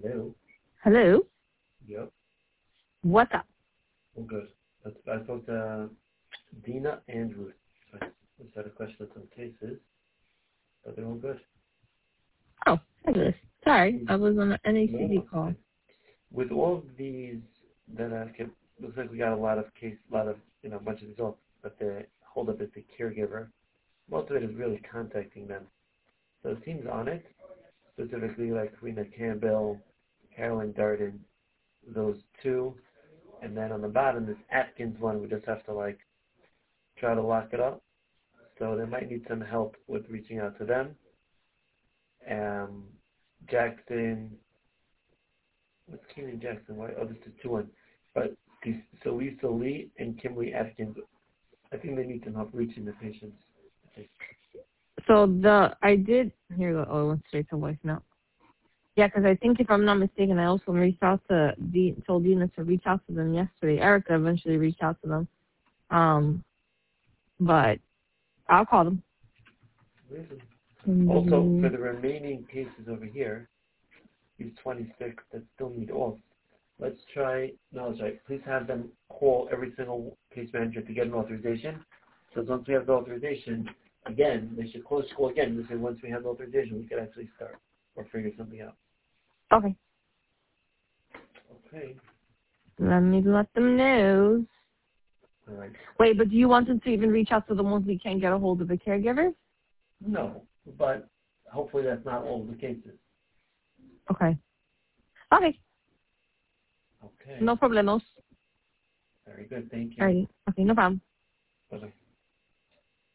Hello. Hello? Yep. What's up? Well, good. I spoke to Dina and Ruth. I just had a question on some cases, but they're all good. Oh, fabulous. Sorry, I was on an NACD call. With all of these that looks like we got a lot of, a bunch of results, but the holdup is the caregiver. Most of it is really contacting them. So it seems on it, specifically like Karina Campbell, Carolyn Darden, those two, and then on the bottom, this Atkins one, we just have to try to lock it up. So they might need some help with reaching out to them. Jackson, what's Keenan Jackson? Why? Oh, this is 2-1. But so Lisa Lee and Kimberly Atkins, I think they need some help reaching the patients. So here you go. Oh, it went straight to voicemail. Yeah, because I think if I'm not mistaken, I also reached out to told Dina to reach out to them yesterday. Erica eventually reached out to them. But I'll call them. Also, for the remaining cases over here, these 26 that still need off, please have them call every single case manager to get an authorization. So once we have the authorization, again, they should close school again. They say once we have the authorization, we can actually start or figure something out. Okay. Okay. Let me let them know. All right. Wait, but do you want them to even reach out to the ones we can't get a hold of the caregivers? No, but hopefully that's not all of the cases. Okay. Okay. Okay. No problemos. Very good. Thank you. Alrighty. Okay, no problem. Bye-bye.